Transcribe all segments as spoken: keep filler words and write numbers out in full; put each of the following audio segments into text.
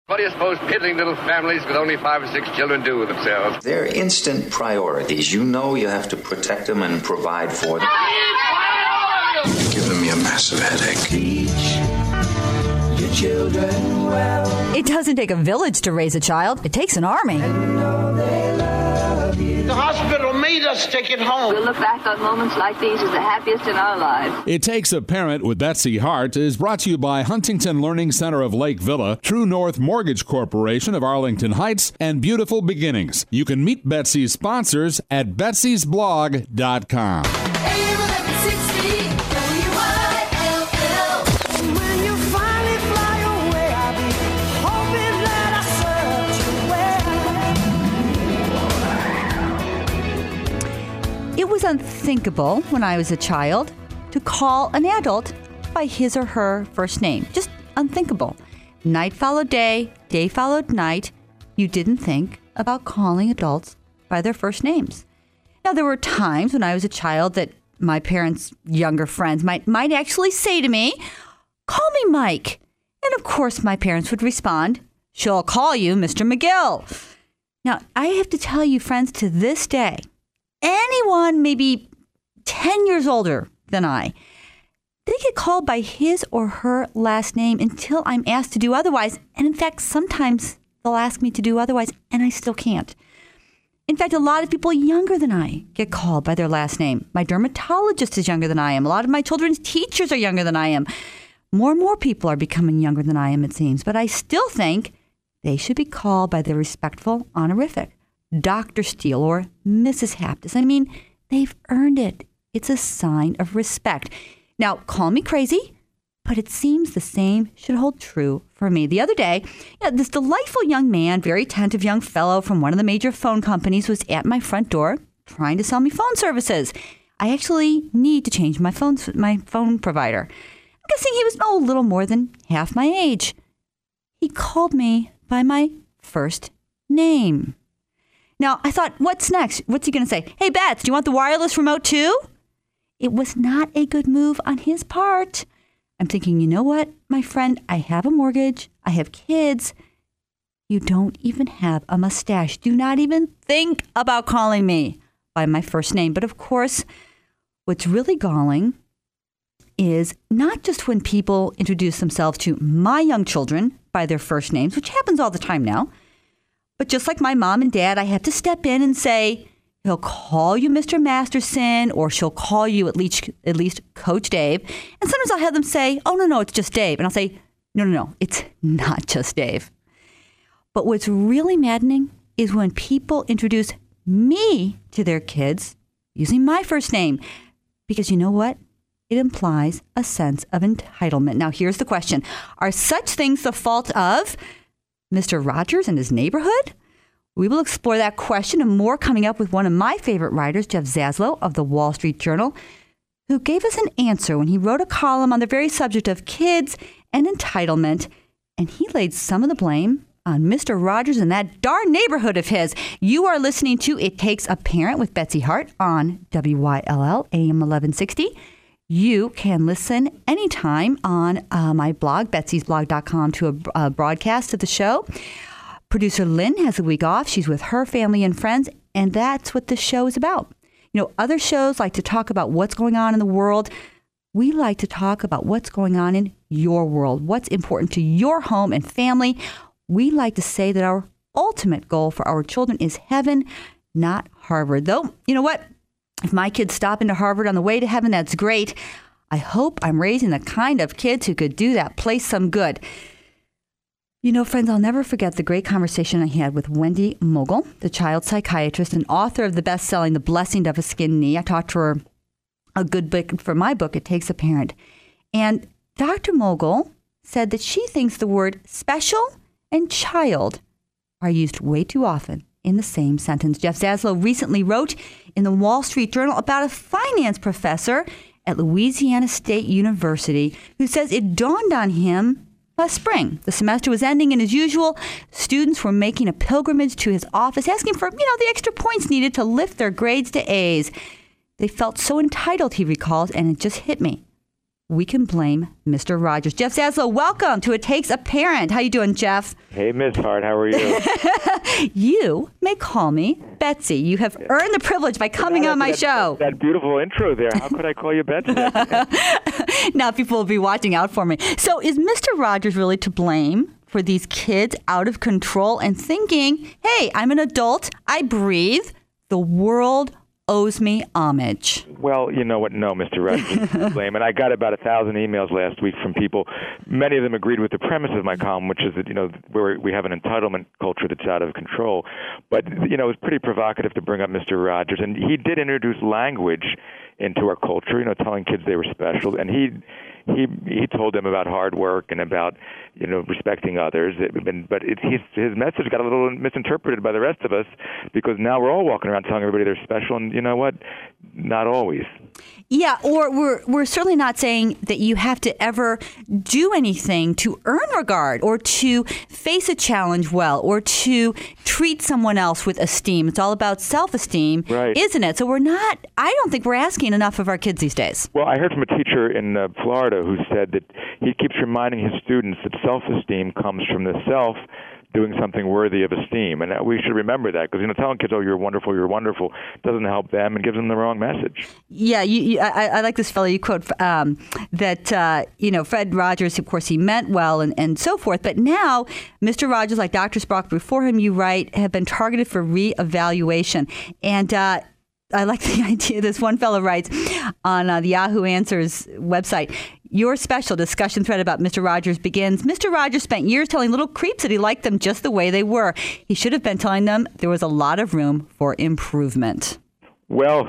What do you suppose piddling little families with only five or six children do with themselves? They're instant priorities. You know you have to protect them and provide for them. You're giving me a massive headache. Teach your children well. It doesn't take a village to raise a child. It takes an army. And know they love you. The hospital made us take it home. We'll look back on moments like these as the happiest in our lives. It Takes a Parent with Betsy Hart is brought to you by Huntington Learning Center of Lake Villa, True North Mortgage Corporation of Arlington Heights, and Beautiful Beginnings. You can meet Betsy's sponsors at betsys blog dot com. It was unthinkable when I was a child to call an adult by his or her first name. Just unthinkable. Night followed day, day followed night. You didn't think about calling adults by their first names. Now, there were times when I was a child that my parents' younger friends might, might actually say to me, "Call me Mike." And of course, my parents would respond, "She'll call you Mister McGill." Now, I have to tell you, friends, to this day, anyone maybe ten years older than I, they get called by his or her last name until I'm asked to do otherwise. And in fact, sometimes they'll ask me to do otherwise, and I still can't. In fact, a lot of people younger than I get called by their last name. My dermatologist is younger than I am. A lot of my children's teachers are younger than I am. More and more people are becoming younger than I am, it seems. But I still think they should be called by their respectful honorific. Doctor Steele or Missus Haptis. I mean, they've earned it. It's a sign of respect. Now, call me crazy, but it seems the same should hold true for me. The other day, you know, this delightful young man, very attentive young fellow from one of the major phone companies was at my front door trying to sell me phone services. I actually need to change my phone, my phone provider. I'm guessing he was oh, a little more than half my age. He called me by my first name. Now, I thought, what's next? What's he going to say? "Hey, Bats, do you want the wireless remote too?" It was not a good move on his part. I'm thinking, you know what, my friend? I have a mortgage. I have kids. You don't even have a mustache. Do not even think about calling me by my first name. But of course, what's really galling is not just when people introduce themselves to my young children by their first names, which happens all the time now. But just like my mom and dad, I have to step in and say, he'll call you Mister Masterson, or she'll call you at least at least Coach Dave. And sometimes I'll have them say, "Oh, no, no, it's just Dave." And I'll say, no, no, no, it's not just Dave. But what's really maddening is when people introduce me to their kids using my first name. Because you know what? It implies a sense of entitlement. Now, here's the question. Are such things the fault of Mister Rogers and his neighborhood? We will explore that question and more coming up with one of my favorite writers, Jeff Zaslow of the Wall Street Journal, who gave us an answer when he wrote a column on the very subject of kids and entitlement, and he laid some of the blame on Mister Rogers and that darn neighborhood of his. You are listening to It Takes a Parent with Betsy Hart on W Y L L A M eleven sixty. You can listen anytime on uh, my blog, betsys blog dot com, to a, a broadcast of the show. Producer Lynn has a week off. She's with her family and friends, and that's what the show is about. You know, other shows like to talk about what's going on in the world. We like to talk about what's going on in your world, what's important to your home and family. We like to say that our ultimate goal for our children is heaven, not Harvard. Though, you know what? If my kids stop into Harvard on the way to heaven, that's great. I hope I'm raising the kind of kids who could do that place some good. You know, friends, I'll never forget the great conversation I had with Wendy Mogul, the child psychiatrist and author of the best-selling The Blessing of a Skinned Knee. I talked to her a good book for my book, It Takes a Parent. And Doctor Mogul said that she thinks the word special and child are used way too often in the same sentence. Jeff Zaslow recently wrote in the Wall Street Journal about a finance professor at Louisiana State University who says it dawned on him last spring. The semester was ending, and as usual, students were making a pilgrimage to his office, asking for, you know, the extra points needed to lift their grades to A's. They felt so entitled, he recalls, and it just hit me. we can blame Mister Rogers. Jeff Zaslow, welcome to It Takes a Parent. How you doing, Jeff? Hey, Miss Hart, how are you? You may call me Betsy. You have earned the privilege by coming Now, on my that, show. That beautiful intro there. How could I call you Betsy? Now people will be watching out for me. So is Mister Rogers really to blame for these kids out of control and thinking, hey, I'm an adult, I breathe, the world owes me homage? Well, you know what? No, Mister Rogers is to blame. And I got about a thousand emails last week from people. Many of them agreed with the premise of my column, which is that, you know, where we have an entitlement culture that's out of control. But, you know, it was pretty provocative to bring up Mister Rogers. And he did introduce language into our culture, you know, telling kids they were special. And he he he told them about hard work and about, you know, respecting others. It, but it, his, his message got a little misinterpreted by the rest of us, because now we're all walking around telling everybody they're special. And you know what? Not always. Yeah, or we're we're certainly not saying that you have to ever do anything to earn regard or to face a challenge well or to treat someone else with esteem. It's all about self-esteem, right, isn't it? So we're not, I don't think we're asking enough of our kids these days. Well, I heard from a teacher in uh, Florida who said that he keeps reminding his students that self-esteem comes from the self doing something worthy of esteem. And we should remember that, because, you know, telling kids, oh, you're wonderful, you're wonderful, doesn't help them and gives them the wrong message. Yeah, you, you, I, I like this fellow you quote, um, that, uh, you know, Fred Rogers, of course, he meant well and, and so forth. But now, Mister Rogers, like Doctor Spock before him, you write, have been targeted for reevaluation. And uh, I like the idea. This one fellow writes on uh, the Yahoo Answers website, your special discussion thread about Mister Rogers begins. Mister Rogers spent years telling little creeps that he liked them just the way they were. He should have been telling them there was a lot of room for improvement. Well,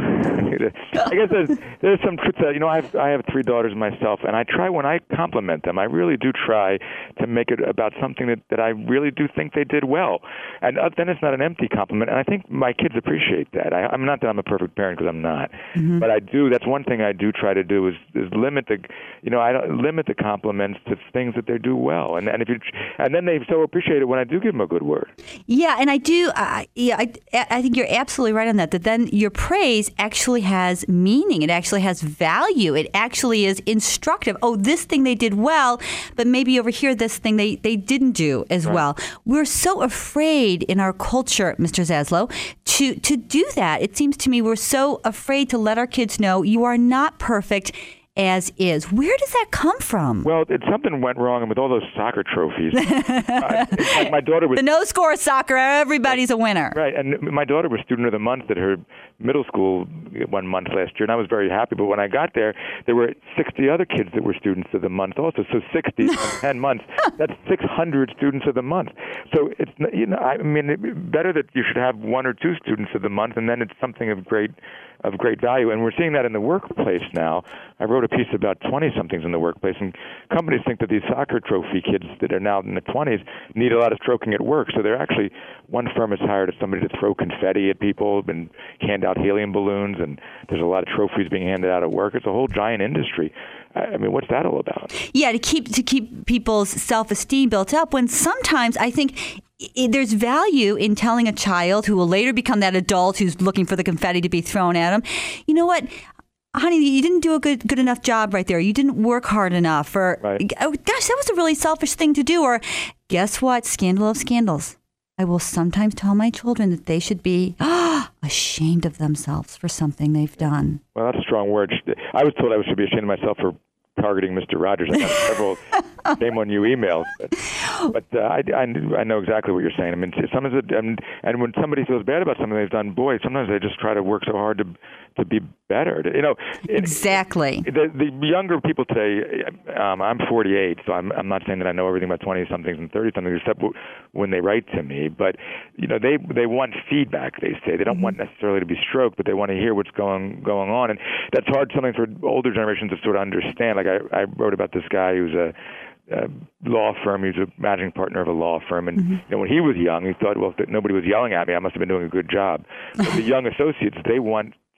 I guess there's, there's some truth to that. You know, I have, I have three daughters myself, and I try, when I compliment them, I really do try to make it about something that, that I really do think they did well. And uh, then it's not an empty compliment, and I think my kids appreciate that. I, I'm not that I'm a perfect parent, because I'm not. Mm-hmm. But I do, that's one thing I do try to do is, is limit the, you know, I don't limit the compliments to things that they do well. And, and if you, and then they so appreciate it when I do give them a good word. Yeah, and I do, uh, yeah, I, I think you're absolutely right on that, that then your praise actually has meaning. It actually has value. It actually is instructive. Oh, this thing they did well, but maybe over here, this thing they, they didn't do as right. well. We're so afraid in our culture, Mister Zaslow, to, to do that. It seems to me we're so afraid to let our kids know you are not perfect as is. Where does that come from? Well, it, something went wrong with all those soccer trophies. uh, like my daughter was the no score soccer. Everybody's a winner. Right, and my daughter was student of the month at her middle school one month last year, and I was very happy. But when I got there, there were sixty other kids that were students of the month also. So sixty in ten months, that's six hundred students of the month. So it's, you know, I mean, it, better that you should have one or two students of the month, and then it's something of great of great value. And we're seeing that in the workplace now. I wrote a piece about twenty-somethings in the workplace, and companies think that these soccer trophy kids that are now in the twenties need a lot of stroking at work. So they're actually, one firm has hired somebody to throw confetti at people and hand out helium balloons, and there's a lot of trophies being handed out at work. It's a whole giant industry. I mean, what's that all about? Yeah, to keep to keep people's self-esteem built up, when sometimes I think there's value in telling a child who will later become that adult who's looking for the confetti to be thrown at him, you know what, honey, you didn't do a good good enough job right there. You didn't work hard enough. Or, right. oh, gosh, that was a really selfish thing to do. Or, guess what? Scandal of scandals. I will sometimes tell my children that they should be oh, ashamed of themselves for something they've done. Well, that's a strong word. I was told I should be ashamed of myself for targeting Mister Rogers. I got several shame on you emails, but, but uh, I, I, I know exactly what you're saying. I mean, sometimes it, and, and when somebody feels bad about something they've done, boy, sometimes they just try to work so hard to to be better. You know, exactly. It, the, the younger people today. Um, I'm forty-eight, so I'm I'm not saying that I know everything about twenty-somethings and thirty-somethings, except when they write to me. But you know, they they want feedback. They say they don't mm-hmm. want necessarily to be stroked, but they want to hear what's going going on, and that's hard. Something for older generations to sort of understand. Like I, I wrote about this guy who's a Uh, law firm. He was a managing partner of a law firm, and mm-hmm. you know, when he was young, he thought, well, if nobody was yelling at me, I must have been doing a good job. But the young associates, they want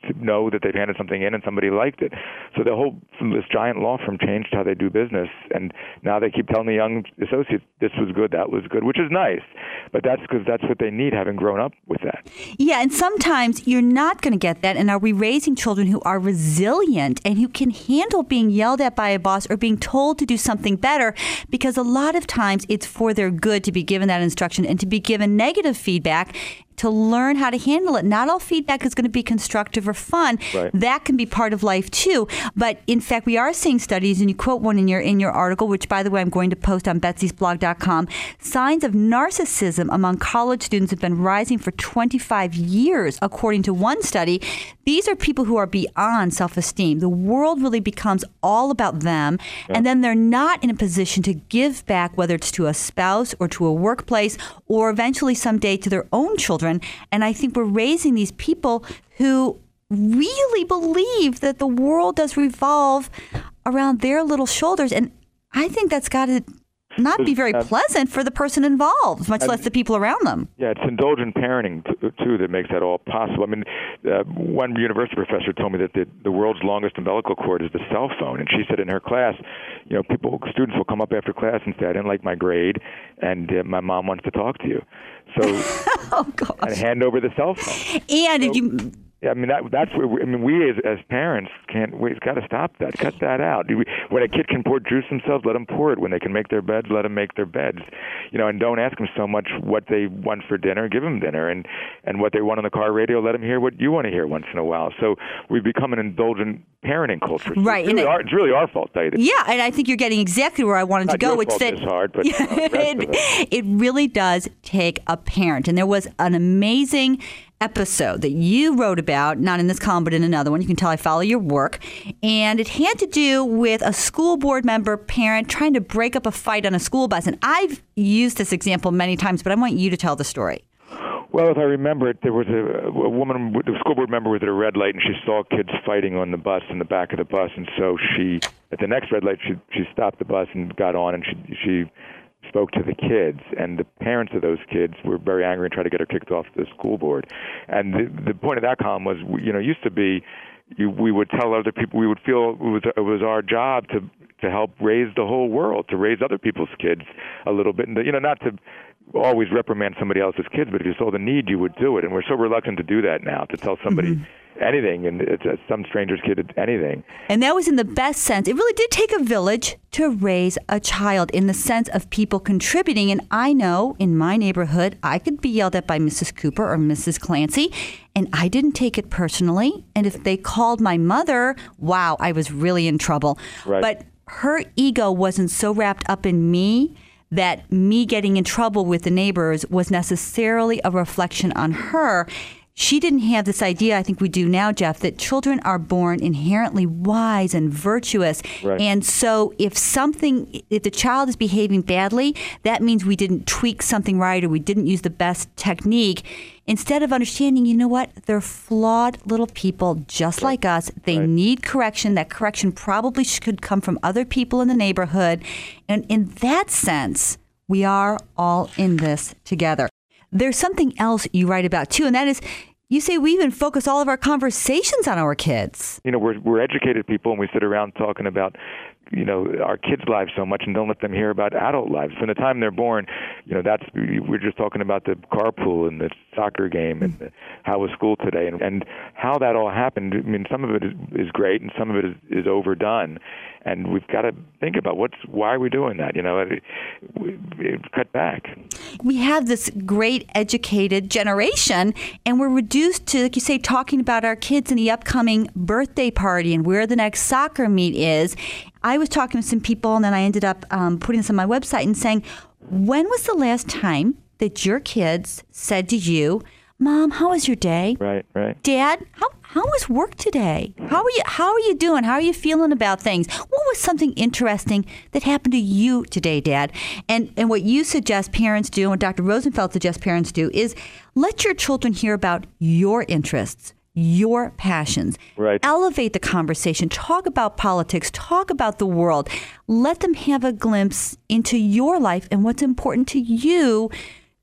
know that they've handed something in and somebody liked it. So the whole this giant law firm changed how they do business, and now they keep telling the young associates this was good, that was good, which is nice. But that's because that's what they need, having grown up with that. Yeah, and sometimes you're not going to get that. And are we raising children who are resilient and who can handle being yelled at by a boss or being told to do something better? Because a lot of times it's for their good to be given that instruction and to be given negative feedback, to learn how to handle it. Not all feedback is going to be constructive or fun. Right. That can be part of life too. But in fact, we are seeing studies, and you quote one in your in your article, which, by the way, I'm going to post on betsy's blog dot com. Signs of narcissism among college students have been rising for twenty-five years, according to one study. These are people who are beyond self-esteem. The world really becomes all about them, yeah. and then they're not in a position to give back, whether it's to a spouse or to a workplace, or eventually someday to their own children. And I think we're raising these people who really believe that the world does revolve around their little shoulders. And I think that's got to not be very pleasant for the person involved, much less the people around them. Yeah, it's indulgent parenting, t- too, that makes that all possible. I mean, uh, one university professor told me that the, the world's longest umbilical cord is the cell phone. And she said in her class, you know, people, students will come up after class and say, I didn't like my grade, and uh, my mom wants to talk to you. So, oh, gosh. And hand over the cell phone. And so, if you... Yeah, I mean, that, that's where, we, I mean, we as, as parents can't, we've got to stop that, cut that out. When a kid can pour juice themselves, let them pour it. When they can make their beds, let them make their beds. You know, and don't ask them so much what they want for dinner, give them dinner. And, and what they want on the car radio, let them hear what you want to hear once in a while. So we've become an indulgent parenting culture. So right. It's really, and our, it's really our fault, tell you the Yeah, and I think you're getting exactly where I wanted Not to go. Your which fault that is hard, but uh, it, it. it really does take a parent. And there was an amazing episode that you wrote about, not in this column, but in another one. You can tell I follow your work. And it had to do with a school board member parent trying to break up a fight on a school bus. And I've used this example many times, but I want you to tell the story. Well, if I remember it, there was a, a woman, the school board member was at a red light, and she saw kids fighting on the bus, in the back of the bus. And so she, at the next red light, she she stopped the bus and got on, and she she spoke to the kids, and the parents of those kids were very angry and tried to get her kicked off the school board. And the, the point of that column was, you know, used to be, you, we would tell other people, we would feel it was, it was our job to to help raise the whole world, to raise other people's kids a little bit, and to, you know, not to always reprimand somebody else's kids, but if you saw the need, you would do it. And we're so reluctant to do that now, to tell somebody mm-hmm. anything, and it's uh, some stranger's kid anything. And that was in the best sense. It really did take a village to raise a child, in the sense of people contributing. And I know in my neighborhood, I could be yelled at by Missus Cooper or Missus Clancy, and I didn't take it personally. And if they called my mother, wow, I was really in trouble. Right. But her ego wasn't so wrapped up in me that me getting in trouble with the neighbors was necessarily a reflection on her. She didn't have this idea, I think we do now, Jeff, that children are born inherently wise and virtuous. Right. And so if something, if the child is behaving badly, that means we didn't tweak something right, or we didn't use the best technique. Instead of understanding, you know what, they're flawed little people just right. like us. They right. need correction. That correction probably could come from other people in the neighborhood. And in that sense, we are all in this together. There's something else you write about, too, and that is, you say we even focus all of our conversations on our kids. You know, we're we're educated people, and we sit around talking about, you know, our kids' lives so much, and don't let them hear about adult lives. From the time they're born, you know, that's we're just talking about the carpool and the soccer game and the, how was school today, and, and how that all happened. I mean, some of it is, is great, and some of it is, is overdone. And we've got to think about what's why are we doing that? You know, it, it, it, cut back. We have this great educated generation, and we're reduced to, like you say, talking about our kids and the upcoming birthday party and where the next soccer meet is. I was talking with some people, and then I ended up um, putting this on my website and saying, when was the last time that your kids said to you, Mom, how was your day? Right, right. Dad, how how was work today? How are you how are you doing? How are you feeling about things? What was something interesting that happened to you today, Dad? And and what you suggest parents do, and what Doctor Rosenfeld suggests parents do, is let your children hear about your interests, your passions. Right. Elevate the conversation. Talk about politics. Talk about the world. Let them have a glimpse into your life and what's important to you,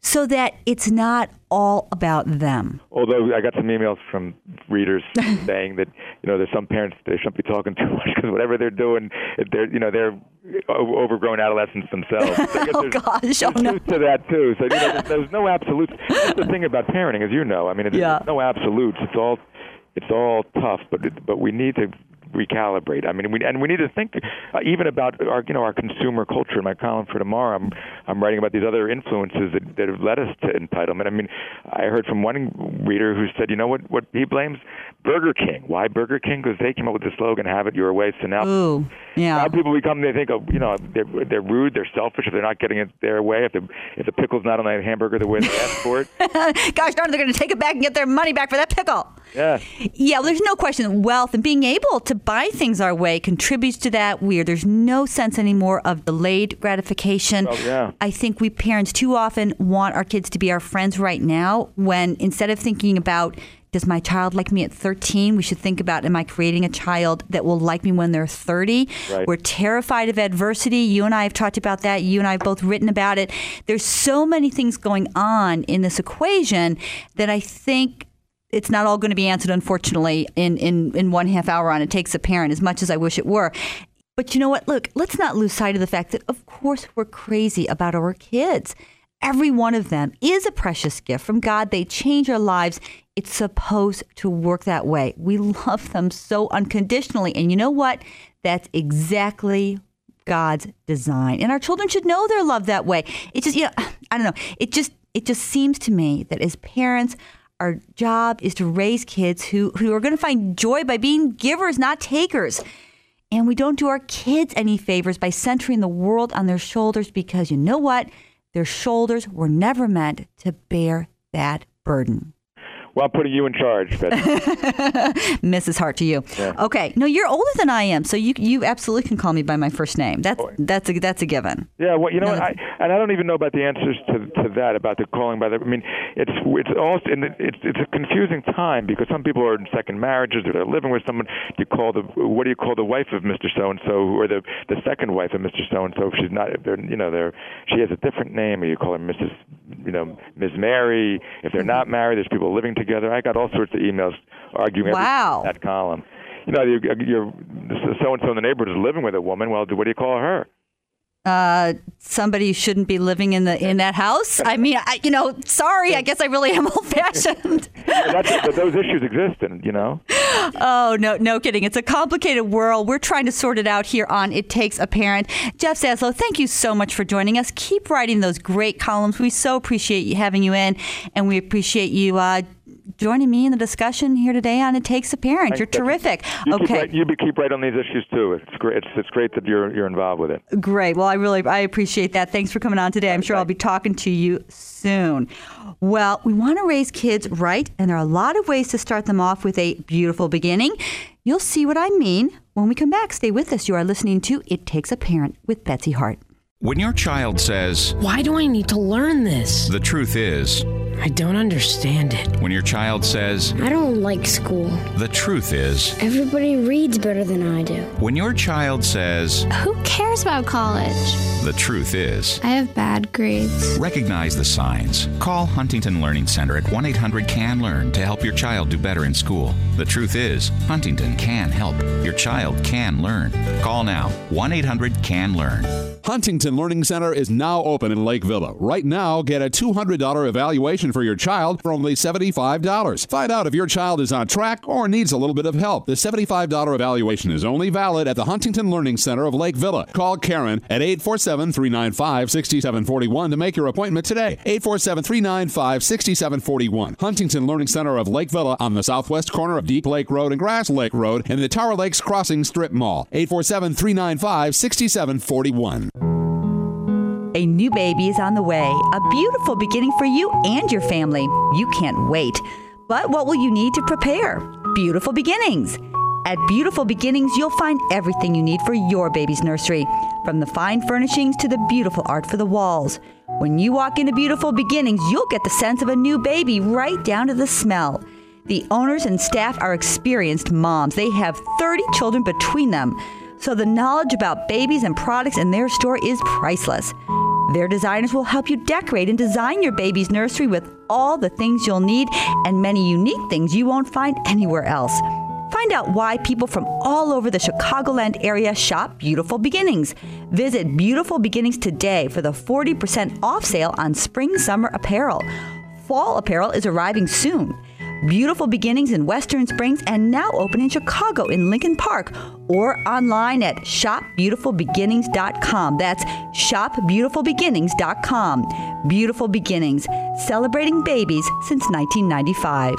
so that it's not all about them. Although I got some emails from readers saying that, you know, there's some parents, they shouldn't be talking too much because whatever they're doing, they're, you know, they're overgrown adolescents themselves. So I guess oh, there's, gosh. there's Oh, no. truth to that, too. So, you know, there's, there's no absolutes. That's the thing about parenting, as you know. I mean, there's Yeah. no absolutes. It's all, it's all tough, but it, but we need to recalibrate. I mean, we, and we need to think uh, even about our, you know, our consumer culture. In my column for tomorrow, I'm, I'm writing about these other influences that, that have led us to entitlement. I mean, I heard from one reader who said, you know what, what he blames Burger King. Why Burger King? Because they came up with the slogan, "Have it your way." So now, Ooh, yeah. now people become, they think, oh, you know, they're, they're rude, they're selfish if they're not getting it their way. If the if the pickle's not on that hamburger the way they asked for it. Gosh darn, they're going to take it back and get their money back for that pickle. Yeah. Yeah, well, there's no question that wealth and being able to buy things our way contributes to that. Where there's no sense anymore of delayed gratification. Well, yeah. I think we parents too often want our kids to be our friends right now, when instead of thinking about, does my child like me at thirteen? We should think about, am I creating a child that will like me when they're thirty? Right. We're terrified of adversity. You and I have talked about that. You and I have both written about it. There's so many things going on in this equation that I think it's not all going to be answered, unfortunately, in, in, in one half hour on It Takes a Parent, as much as I wish it were. But you know what? Look, let's not lose sight of the fact that, of course, we're crazy about our kids. Every one of them is a precious gift from God. They change our lives. It's supposed to work that way. We love them so unconditionally. And you know what? That's exactly God's design. And our children should know they're loved that way. It just, you know, I don't know. It just, it just seems to me that as parents, our job is to raise kids who, who are going to find joy by being givers, not takers. And we don't do our kids any favors by centering the world on their shoulders, because you know what? Their shoulders were never meant to bear that burden. Well, I'm putting you in charge, Betsy. Missus Hart to you. Yeah. Okay. No, you're older than I am, so you you absolutely can call me by my first name. That's that's a that's a given. Yeah, well, you know, No, what, I, and I don't even know about the answers to to that, about the calling by the. I mean, it's it's also and it's it's a confusing time, because some people are in second marriages, or they're living with someone. You call the what do you call the wife of Mister So and So, or the the second wife of Mister So and So? If she's not, if they're, you know, they're she has a different name, or you call her Missus You know, Miz Mary. If they're not married, there's people living together. I got all sorts of emails arguing wow. every, that column. You know, you're, you're so-and-so in the neighborhood is living with a woman. Well, what do you call her? Uh, somebody who shouldn't be living in the in that house. I mean, I, you know, sorry. I guess I really am old-fashioned. That's, but those issues exist, and you know. Oh, no, no kidding. It's a complicated world. We're trying to sort it out here on It Takes a Parent. Jeff Zaslow, thank you so much for joining us. Keep writing those great columns. We so appreciate you having you in, and we appreciate you uh, joining me in the discussion here today on It Takes a Parent. Thanks, You're Betsy. terrific. You okay. Keep right, you be, keep right on these issues, too. It's great. It's, it's great that you're you're involved with it. Great. Well, I really I appreciate that. Thanks for coming on today. I'm sure I'll be talking to you soon. Well, we want to raise kids right, and there are a lot of ways to start them off with a beautiful beginning. You'll see what I mean when we come back. Stay with us. You are listening to It Takes a Parent with Betsy Hart. When your child says, "Why do I need to learn this?" the truth is, I don't understand it. When your child says, I don't like school. the truth is, Everybody reads better than I do. when your child says, Who cares about college? the truth is, I have bad grades. recognize the signs. Call Huntington Learning Center at one eight hundred can learn to help your child do better in school. The truth is, Huntington can help. Your child can learn. Call now, one eight hundred can learn. Huntington Learning Center is now open in Lake Villa. Right now, get a two hundred dollars evaluation for your child for only seventy-five dollars. Find out if your child is on track or needs a little bit of help. The seventy-five dollars evaluation is only valid at the Huntington Learning Center of Lake Villa. Call Karen at eight four seven, three nine five, six seven four one to make your appointment today. eight four seven, three nine five, six seven four one. Huntington Learning Center of Lake Villa on the southwest corner of Deep Lake Road and Grass Lake Road in the Tower Lakes Crossing Strip Mall. eight four seven, three nine five, six seven four one. A new baby is on the way, a beautiful beginning for you and your family. You can't wait. But what will you need to prepare? Beautiful beginnings. At Beautiful Beginnings, you'll find everything you need for your baby's nursery, from the fine furnishings to the beautiful art for the walls. When you walk into Beautiful Beginnings, you'll get the sense of a new baby right down to the smell. The owners and staff are experienced moms. They have thirty children between them, so the knowledge about babies and products in their store is priceless. Their designers will help you decorate and design your baby's nursery with all the things you'll need and many unique things you won't find anywhere else. Find out why people from all over the Chicagoland area shop Beautiful Beginnings. Visit Beautiful Beginnings today for the forty percent off sale on spring summer apparel. Fall apparel is arriving soon. Beautiful Beginnings in Western Springs and now open in Chicago in Lincoln Park or online at shop beautiful beginnings dot com. That's shop beautiful beginnings dot com. Beautiful Beginnings, celebrating babies since nineteen ninety-five.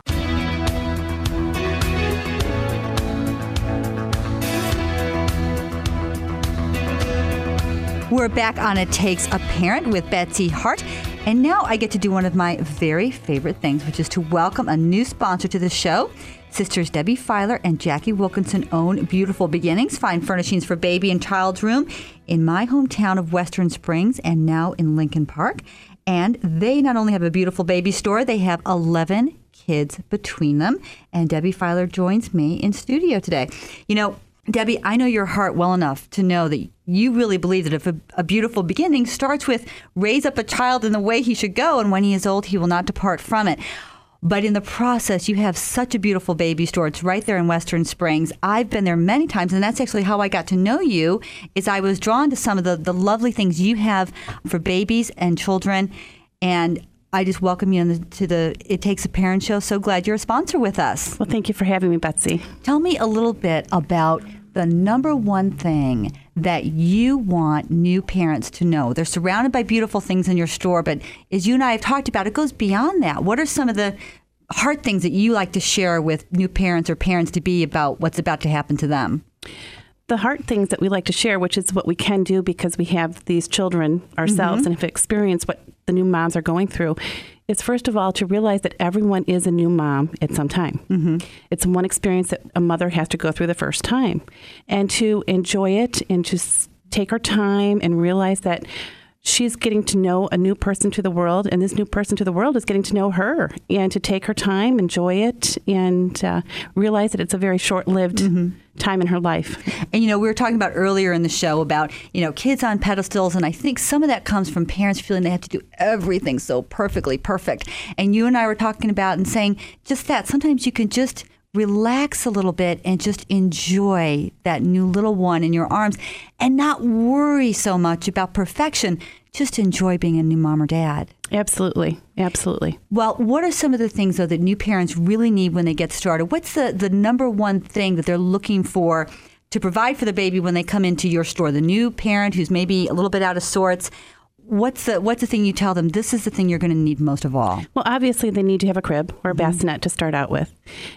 We're back on It Takes a Parent with Betsy Hart. And now I get to do one of my very favorite things, which is to welcome a new sponsor to the show. Sisters Debbie Filer and Jackie Wilkinson own Beautiful Beginnings, fine furnishings for baby and child's room in my hometown of Western Springs and now in Lincoln Park. And they not only have a beautiful baby store, they have eleven kids between them. And Debbie Filer joins me in studio today. You know, Debbie, I know your heart well enough to know that you really believe that if a, a beautiful beginning starts with raise up a child in the way he should go, and when he is old, he will not depart from it. But in the process, you have such a beautiful baby store. It's right there in Western Springs. I've been there many times, and that's actually how I got to know you, is I was drawn to some of the, the lovely things you have for babies and children. And I just welcome you the, to the It Takes a Parent show. So glad you're a sponsor with us. Well, thank you for having me, Betsy. Tell me a little bit about the number one thing that you want new parents to know. They're surrounded by beautiful things in your store, but as you and I have talked about, it goes beyond that. What are some of the hard things that you like to share with new parents or parents to be about what's about to happen to them? The hard things that we like to share, which is what we can do because we have these children ourselves mm-hmm. and have experienced what the new moms are going through, is first of all to realize that everyone is a new mom at some time. Mm-hmm. It's one experience that a mother has to go through the first time. And to enjoy it and to take her time and realize that she's getting to know a new person to the world, and this new person to the world is getting to know her, and to take her time, enjoy it, and uh, realize that it's a very short-lived mm-hmm. time in her life. And, you know, we were talking about earlier in the show about, you know, kids on pedestals, and I think some of that comes from parents feeling they have to do everything so perfectly perfect. And you and I were talking about and saying just that. Sometimes you can just relax a little bit and just enjoy that new little one in your arms and not worry so much about perfection. Just enjoy being a new mom or dad. Absolutely. Absolutely. Well, what are some of the things, though, that new parents really need when they get started? What's the, the number one thing that they're looking for to provide for the baby when they come into your store? The new parent who's maybe a little bit out of sorts, What's the what's the thing you tell them? This is the thing you're going to need most of all. Well, obviously they need to have a crib or a bassinet mm-hmm. to start out with,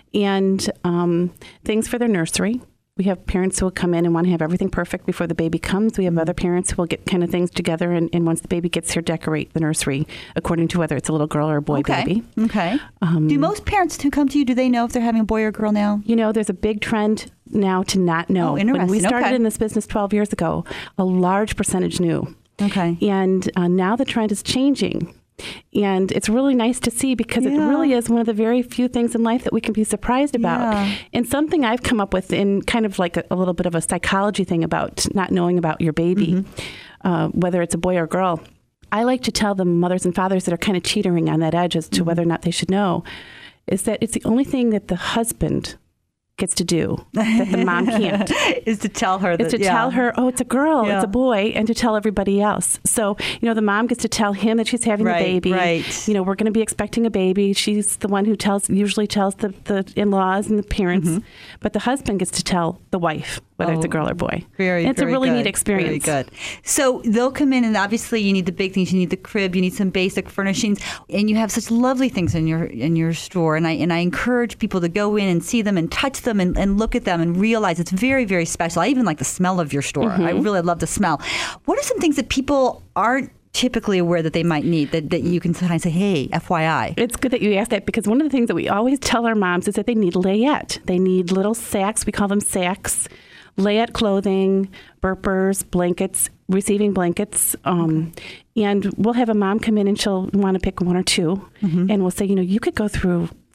and um, things for their nursery. We have parents who will come in and want to have everything perfect before the baby comes. We have other parents who will get kind of things together, and, and once the baby gets here, decorate the nursery according to whether it's a little girl or a boy okay. baby. Okay. Um, do most parents who come to you, do they know if they're having a boy or girl now? You know, there's a big trend now to not know. Oh, interesting. When we started okay. in this business twelve years ago, a large percentage knew. Okay. And uh, now the trend is changing. And it's really nice to see because yeah. it really is one of the very few things in life that we can be surprised about. Yeah. And something I've come up with in kind of like a, a little bit of a psychology thing about not knowing about your baby, mm-hmm. uh, whether it's a boy or girl. I like to tell the mothers and fathers that are kind of teetering on that edge as to mm-hmm. whether or not they should know, is that it's the only thing that the husband gets to do that the mom can't is to tell her that, is to yeah. tell her, oh, it's a girl, yeah. it's a boy, and to tell everybody else. So, you know, the mom gets to tell him that she's having right, a baby. Right. You know, we're going to be expecting a baby. She's the one who tells, usually tells the, the in-laws and the parents, mm-hmm. but the husband gets to tell the wife whether oh, it's a girl or boy. Very, and it's very a really good. neat experience. Very good. So they'll come in, and obviously you need the big things. You need the crib. You need some basic furnishings, and you have such lovely things in your in your store. And I and I encourage people to go in and see them and touch them and, and look at them and realize it's very, very special. I even like the smell of your store. Mm-hmm. I really love the smell. What are some things that people aren't typically aware that they might need that, that you can sometimes say, hey, F Y I? It's good that you asked that because one of the things that we always tell our moms is that they need layette. They need little sacks. We call them sacks. Layette clothing, burpers, blankets, receiving blankets. Um, and we'll have a mom come in and she'll want to pick one or two. Mm-hmm. And we'll say, you know, you could go through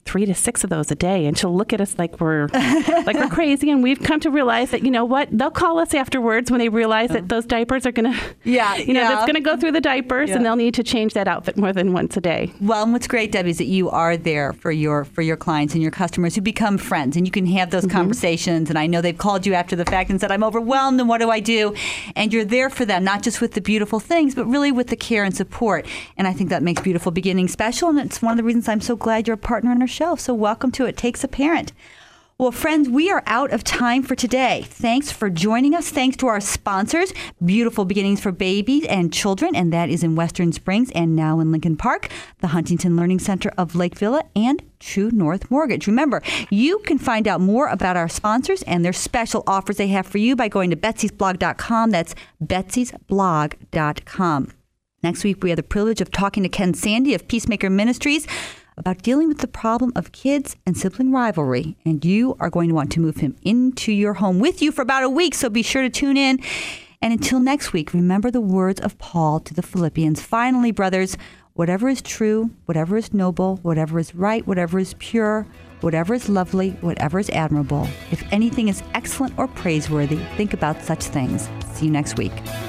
three to six of those a day, and she'll look at us like we're like we're crazy. And we've come to realize that, you know what, they'll call us afterwards when they realize that those diapers are going to, yeah, you know, yeah. that's going to go through the diapers, Yeah. and they'll need to change that outfit more than once a day. Well, and what's great, Debbie, is that you are there for your for your clients and your customers who become friends, and you can have those Mm-hmm. conversations. And I know they've called you after the fact and said, "I'm overwhelmed, and what do I do?" And you're there for them, not just with the beautiful things, but really with the care and support. And I think that makes Beautiful Beginnings special, and it's one of the reasons I'm so glad you're a partner on our show. So welcome to It Takes a Parent. Well, friends, we are out of time for today. Thanks for joining us. Thanks to our sponsors, Beautiful Beginnings for Babies and Children, and that is in Western Springs and now in Lincoln Park, the Huntington Learning Center of Lake Villa, and True North Mortgage. Remember, you can find out more about our sponsors and their special offers they have for you by going to betsy's blog dot com. That's betsy's blog dot com. Next week, we have the privilege of talking to Ken Sandy of Peacemaker Ministries about dealing with the problem of kids and sibling rivalry. And you are going to want to move him into your home with you for about a week, so be sure to tune in. And until next week, remember the words of Paul to the Philippians. Finally, brothers, whatever is true, whatever is noble, whatever is right, whatever is pure, whatever is lovely, whatever is admirable, if anything is excellent or praiseworthy, think about such things. See you next week.